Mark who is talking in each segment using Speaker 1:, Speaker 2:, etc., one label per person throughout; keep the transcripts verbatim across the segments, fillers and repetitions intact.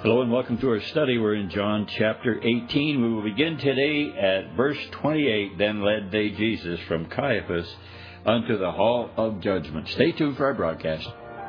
Speaker 1: Hello and welcome to our study. We're in John chapter eighteen. We will begin today at verse twenty-eight. Then led they Jesus from Caiaphas unto the hall of judgment. Stay tuned for our broadcast.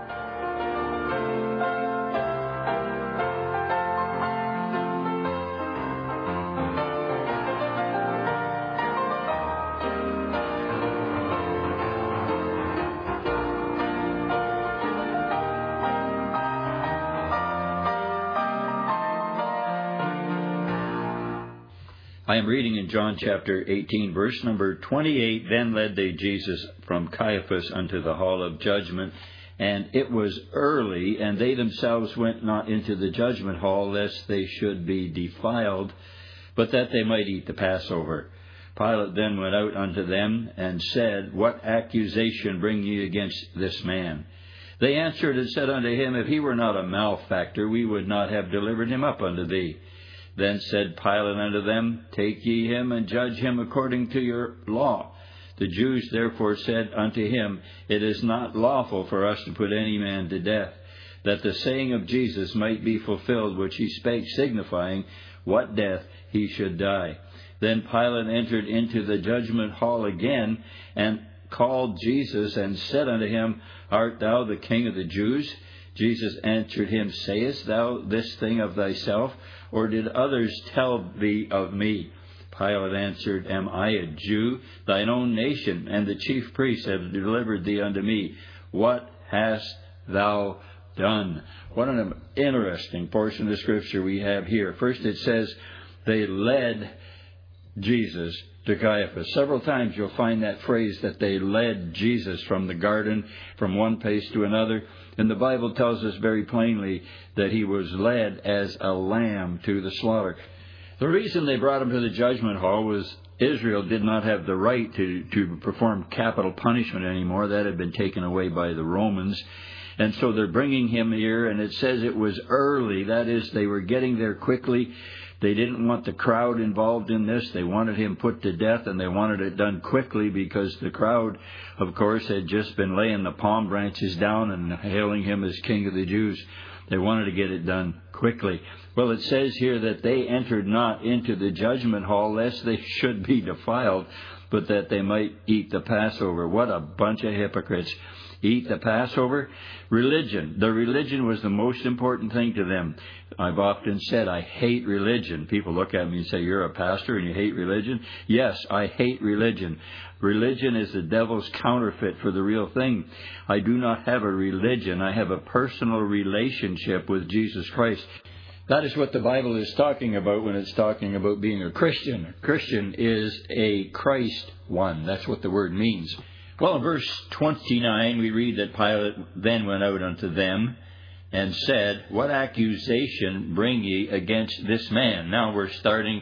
Speaker 1: I am reading in John chapter eighteen, verse number twenty-eight. Then led they Jesus from Caiaphas unto the hall of judgment. And it was early, and they themselves went not into the judgment hall, lest they should be defiled, but that they might eat the Passover. Pilate then went out unto them, and said, What accusation bring ye against this man? They answered and said unto him, If he were not a malefactor, we would not have delivered him up unto thee. Then said Pilate unto them, Take ye him, and judge him according to your law. The Jews therefore said unto him, It is not lawful for us to put any man to death, that the saying of Jesus might be fulfilled, which he spake, signifying what death he should die. Then Pilate entered into the judgment hall again, and called Jesus, and said unto him, Art thou the King of the Jews? Jesus answered him, Sayest thou this thing of thyself, or did others tell thee of me? Pilate answered, Am I a Jew? Thine own nation and the chief priests have delivered thee unto me. What hast thou done? What an interesting portion of Scripture we have here. First it says, they led Jesus to Caiaphas. Several times you'll find that phrase that they led Jesus from the garden, from one place to another. And the Bible tells us very plainly that he was led as a lamb to the slaughter. The reason they brought him to the judgment hall was Israel did not have the right to, to perform capital punishment anymore. That had been taken away by the Romans. And so they're bringing him here, and it says it was early. That is, they were getting there quickly. They didn't want the crowd involved in this. They wanted him put to death, and they wanted it done quickly because the crowd, of course, had just been laying the palm branches down and hailing him as King of the Jews. They wanted to get it done quickly. Well, it says here that they entered not into the judgment hall lest they should be defiled, but that they might eat the Passover. What a bunch of hypocrites. Eat the Passover. Religion. The religion was the most important thing to them. I've often said I hate religion. People look at me and say, You're a pastor and you hate religion? Yes, I hate religion. Religion is the devil's counterfeit for the real thing. I do not have a religion. I have a personal relationship with Jesus Christ. That is what the Bible is talking about when it's talking about being a Christian. A Christian is a Christ one. That's what the word means. Well, in verse twenty-nine, we read that Pilate then went out unto them and said, What accusation bring ye against this man? Now we're starting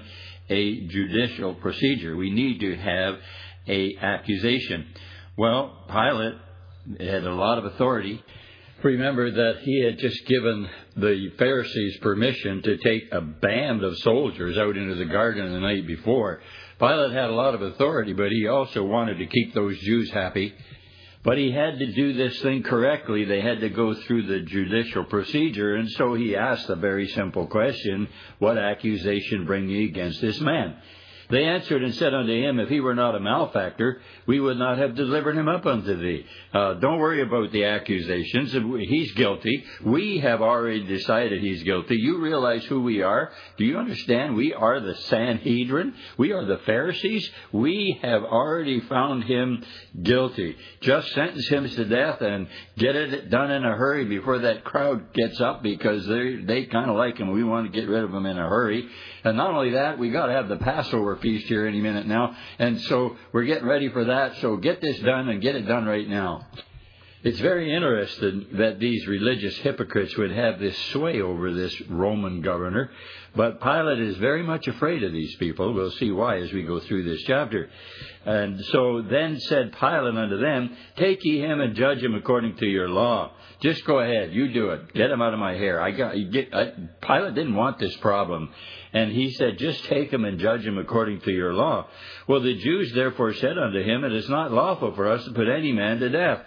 Speaker 1: a judicial procedure. We need to have a accusation. Well, Pilate had a lot of authority. Remember that he had just given the Pharisees permission to take a band of soldiers out into the garden the night before. Pilate had a lot of authority, but he also wanted to keep those Jews happy. But he had to do this thing correctly. They had to go through the judicial procedure, and so he asked a very simple question, What accusation bring ye against this man? They answered and said unto him, If he were not a malefactor, we would not have delivered him up unto thee. Uh, don't worry about the accusations. He's guilty. We have already decided he's guilty. You realize who we are? Do you understand? We are the Sanhedrin. We are the Pharisees. We have already found him guilty. Just sentence him to death and get it done in a hurry before that crowd gets up, because they they kind of like him. We want to get rid of him in a hurry. And not only that, we got to have the Passover feast here any minute now. And so we're getting ready for that. So get this done and get it done right now. It's very interesting that these religious hypocrites would have this sway over this Roman governor. But Pilate is very much afraid of these people. We'll see why as we go through this chapter. And so then said Pilate unto them, Take ye him and judge him according to your law. Just go ahead. You do it. Get him out of my hair. I got. You get, I, Pilate didn't want this problem. And he said, Just take him and judge him according to your law. Well, the Jews therefore said unto him, It is not lawful for us to put any man to death.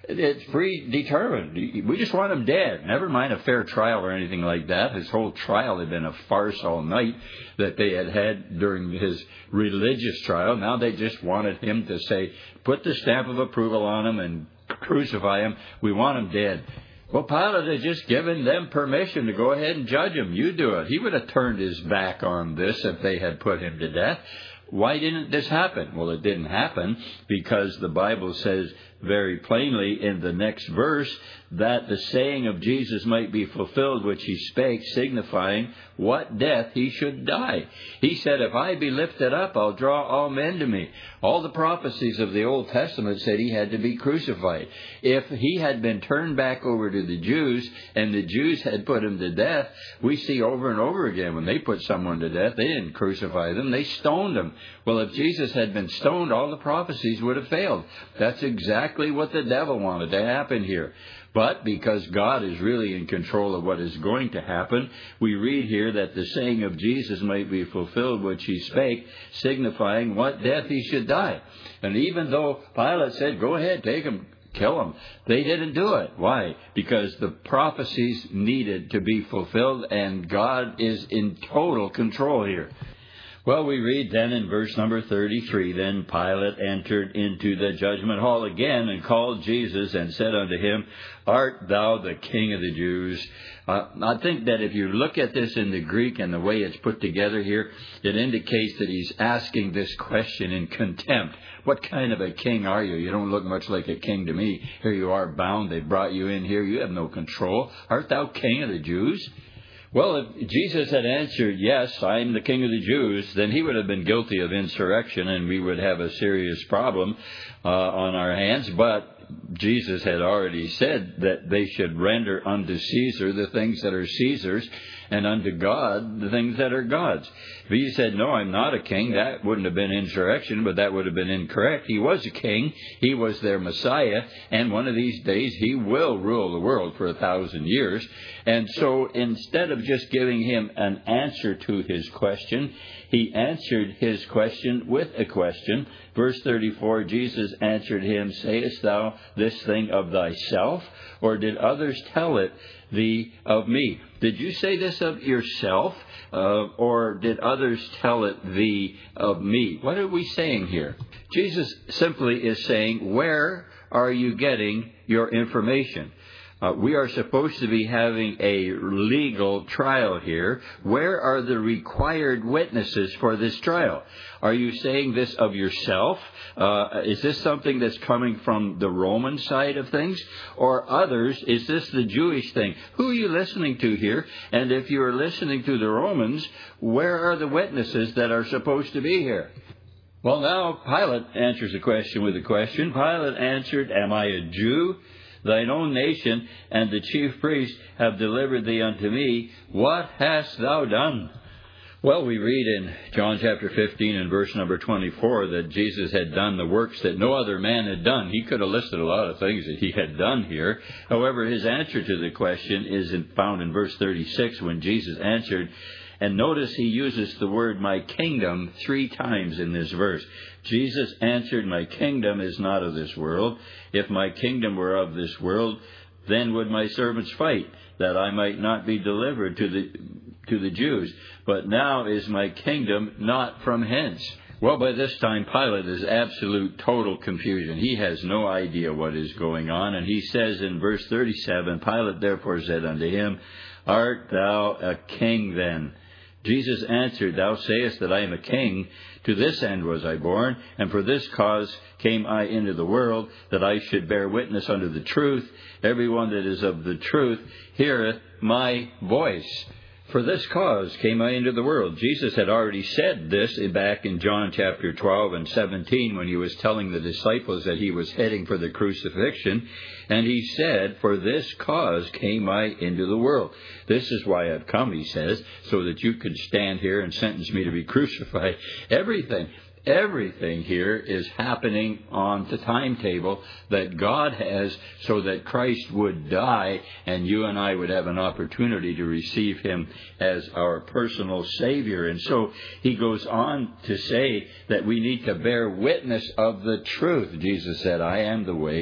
Speaker 1: It's predetermined. We just want him dead. Never mind a fair trial or anything like that. His whole trial had been a farce all night that they had had during his religious trial. Now they just wanted him to say, put the stamp of approval on him and crucify him. We want him dead. Well, Pilate had just given them permission to go ahead and judge him. You do it. He would have turned his back on this if they had put him to death. Why didn't this happen? Well, it didn't happen because the Bible says very plainly in the next verse that the saying of Jesus might be fulfilled which he spake, signifying what death he should die. He said, if I be lifted up, I'll draw all men to me. All the prophecies of the Old Testament said he had to be crucified. If he had been turned back over to the Jews and the Jews had put him to death, we see over and over again when they put someone to death, they didn't crucify them, they stoned them. Well, if Jesus had been stoned, all the prophecies would have failed. That's exactly what the devil wanted to happen here. But because God is really in control of what is going to happen, we read here that the saying of Jesus might be fulfilled which he spake, signifying what death he should die. And even though Pilate said, go ahead, take him, kill him, they didn't do it. Why? Because the prophecies needed to be fulfilled, and God is in total control here. Well, we read then in verse number thirty-three, then Pilate entered into the judgment hall again and called Jesus and said unto him, art thou the King of the Jews? Uh, I think that if you look at this in the Greek and the way it's put together here, it indicates that he's asking this question in contempt. What kind of a king are you? You don't look much like a king to me. Here you are bound. They brought you in here. You have no control. Art thou King of the Jews? Well, if Jesus had answered, yes, I'm the King of the Jews, then he would have been guilty of insurrection and we would have a serious problem uh, on our hands. But Jesus had already said that they should render unto Caesar the things that are Caesar's and unto God the things that are God's. If he said, no, I'm not a king, that wouldn't have been insurrection, but that would have been incorrect. He was a king. He was their Messiah. And one of these days, he will rule the world for a thousand years. And so instead of just giving him an answer to his question, he answered his question with a question. Verse thirty-four, Jesus answered him, sayest thou this thing of thyself, or did others tell it thee of me? Did you say this of yourself, uh, or did others tell it thee of me? What are we saying here? Jesus simply is saying, where are you getting your information? Uh, we are supposed to be having a legal trial here. Where are the required witnesses for this trial? Are you saying this of yourself? Uh, is this something that's coming from the Roman side of things? Or others? Is this the Jewish thing? Who are you listening to here? And if you are listening to the Romans, where are the witnesses that are supposed to be here? Well, now Pilate answers the question with a question. Pilate answered, am I a Jew? Thine own nation and the chief priests have delivered thee unto me. What hast thou done? Well, we read in John chapter fifteen and verse number twenty-four that Jesus had done the works that no other man had done. He could have listed a lot of things that he had done here. However, his answer to the question is found in verse thirty-six when Jesus answered. And notice he uses the word my kingdom three times in this verse. Jesus answered, my kingdom is not of this world. If my kingdom were of this world, then would my servants fight, that I might not be delivered to the to the Jews. But now is my kingdom not from hence. Well, by this time, Pilate is absolute total confusion. He has no idea what is going on. And he says in verse thirty-seven, Pilate therefore said unto him, art thou a king then? Jesus answered, thou sayest that I am a king. To this end was I born, and for this cause came I into the world, that I should bear witness unto the truth. Everyone that is of the truth heareth my voice. For this cause came I into the world. Jesus had already said this back in John chapter twelve and seventeen when he was telling the disciples that he was heading for the crucifixion. And he said, for this cause came I into the world. This is why I've come, he says, so that you could stand here and sentence me to be crucified. Everything. Everything here is happening on the timetable that God has so that Christ would die and you and I would have an opportunity to receive him as our personal Savior. And so he goes on to say that we need to bear witness of the truth. Jesus said, I am the way,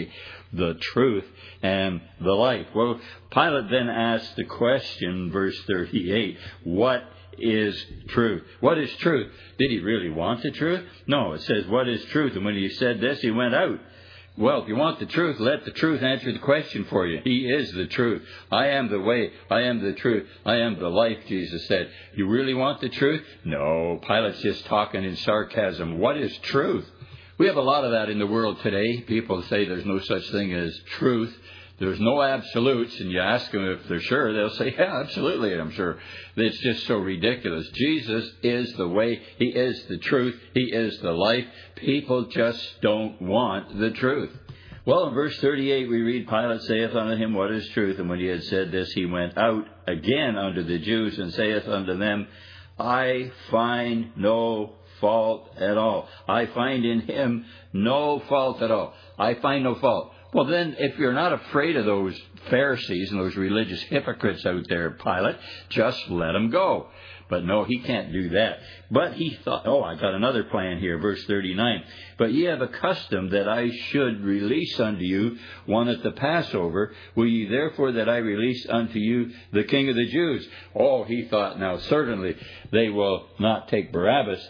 Speaker 1: the truth, and the life. Well, Pilate then asked the question, verse thirty-eight, what is truth? What is truth? Did he really want the truth? No, it says, what is truth? And when he said this, he went out. Well, if you want the truth, let the truth answer the question for you. He is the truth. I am the way. I am the truth. I am the life, Jesus said. You really want the truth? No, Pilate's just talking in sarcasm. What is truth? We have a lot of that in the world today. People say there's no such thing as truth. There's no absolutes, and you ask them if they're sure, they'll say, yeah, absolutely, I'm sure. It's just so ridiculous. Jesus is the way. He is the truth. He is the life. People just don't want the truth. Well, in verse thirty-eight, we read, Pilate saith unto him, what is truth? And when he had said this, he went out again unto the Jews, and saith unto them, I find no fault at all. I find in him no fault at all. I find no fault. Well, then, if you're not afraid of those Pharisees and those religious hypocrites out there, Pilate, just let them go. But no, he can't do that. But he thought, oh, I got another plan here, verse thirty-nine. But ye have a custom that I should release unto you one at the Passover. Will ye therefore that I release unto you the King of the Jews? Oh, he thought, now certainly they will not take Barabbas.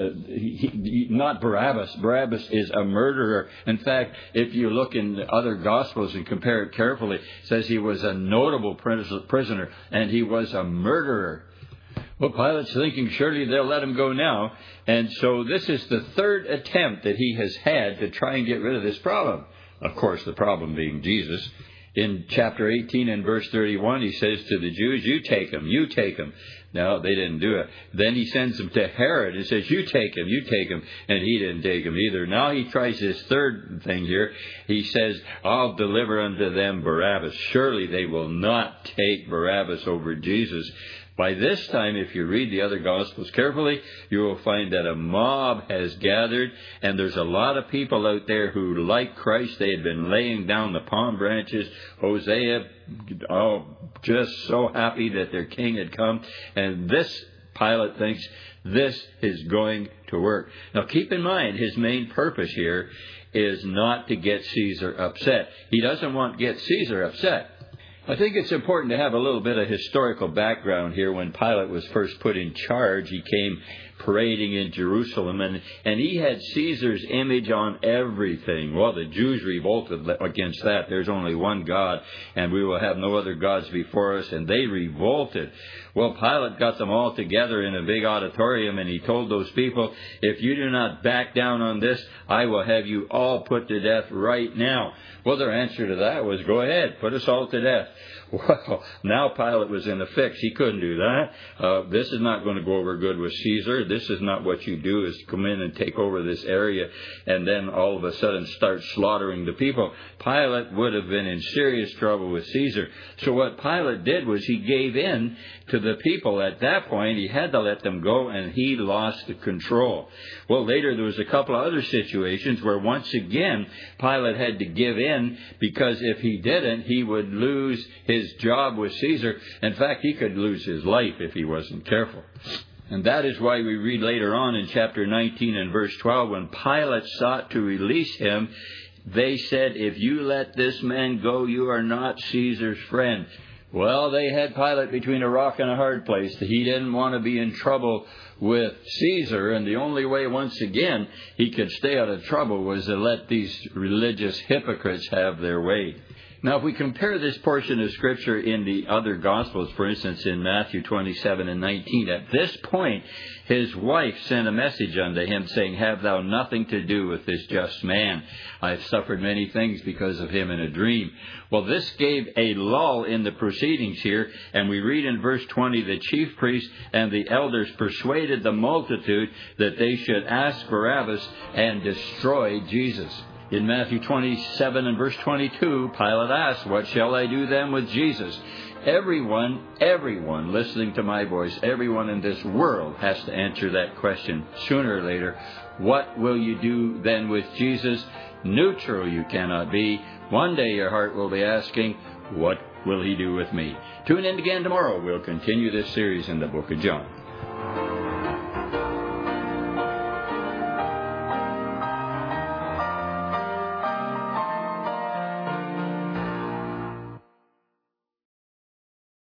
Speaker 1: Not Barabbas. Barabbas is a murderer. In fact, if you look in the other Gospels and compare it carefully, it says he was a notable prisoner and he was a murderer. Well, Pilate's thinking surely they'll let him go now. And so this is the third attempt that he has had to try and get rid of this problem. Of course, the problem being Jesus. In chapter eighteen and verse thirty-one, he says to the Jews, you take him, you take him. No, they didn't do it. Then he sends them to Herod and says, you take him, you take him. And he didn't take him either. Now he tries this third thing here. He says, I'll deliver unto them Barabbas. Surely they will not take Barabbas over Jesus. By this time, if you read the other Gospels carefully, you will find that a mob has gathered, and there's a lot of people out there who, like Christ, they had been laying down the palm branches. Hosea, oh, just so happy that their king had come. And this, Pilate thinks, this is going to work. Now, keep in mind, his main purpose here is not to get Caesar upset. He doesn't want to get Caesar upset. I think it's important to have a little bit of historical background here. When Pilate was first put in charge, he came parading in Jerusalem, and, and he had Caesar's image on everything. Well, the Jews revolted against that. There's only one God, and we will have no other gods before us, and they revolted. Well, Pilate got them all together in a big auditorium, and he told those people, if you do not back down on this, I will have you all put to death right now. Well, their answer to that was, go ahead, put us all to death. Well, now Pilate was in a fix. He couldn't do that. Uh, this is not going to go over good with Caesar. This is not what you do, is come in and take over this area and then all of a sudden start slaughtering the people. Pilate would have been in serious trouble with Caesar. So what Pilate did was he gave in to the people. At that point, he had to let them go, and he lost the control. Well, later there was a couple of other situations where once again Pilate had to give in, because if he didn't, he would lose his his job with Caesar. In fact, he could lose his life if he wasn't careful. And that is why we read later on in chapter nineteen and verse twelve, when Pilate sought to release him, they said, if you let this man go, you are not Caesar's friend. Well, they had Pilate between a rock and a hard place. He didn't want to be in trouble with Caesar, and the only way, once again, he could stay out of trouble was to let these religious hypocrites have their way. Now, if we compare this portion of Scripture in the other Gospels, for instance, in Matthew twenty-seven and nineteen, at this point, his wife sent a message unto him saying, have thou nothing to do with this just man. I have suffered many things because of him in a dream. Well, this gave a lull in the proceedings here, and we read in verse twenty, the chief priests and the elders persuaded the multitude that they should ask Barabbas and destroy Jesus. In Matthew twenty-seven and verse twenty-two, Pilate asked, what shall I do then with Jesus? Everyone, everyone listening to my voice, everyone in this world has to answer that question sooner or later. What will you do then with Jesus? Neutral you cannot be. One day your heart will be asking, what will he do with me? Tune in again tomorrow. We'll continue this series in the book of John.